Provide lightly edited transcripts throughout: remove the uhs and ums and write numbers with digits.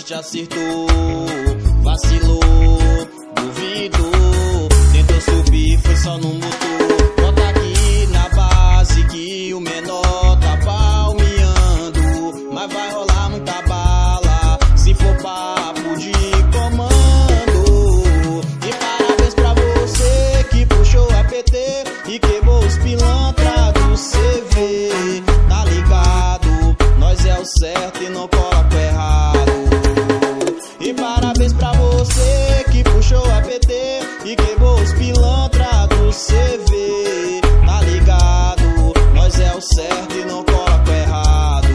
te acertou. Vacilou, duvidou, tentou subir, foi só no motor. Nota aqui na base que o menor tá palmeando, mas vai rolar muita bala se for papo de comando. E parabéns pra você que puxou a PT e quebrou os pilantra do CV. Tá ligado? Nós é o certo e não cola com errado. E parabéns pra você que puxou a PT e quebrou os pilantra do CV. Tá ligado? Nós é o certo e não cola com errado.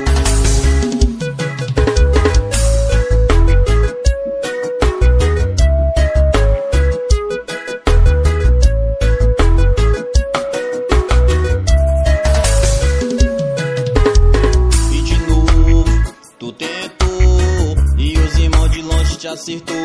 E de novo tu tentou e os irmãos de longe te acertou.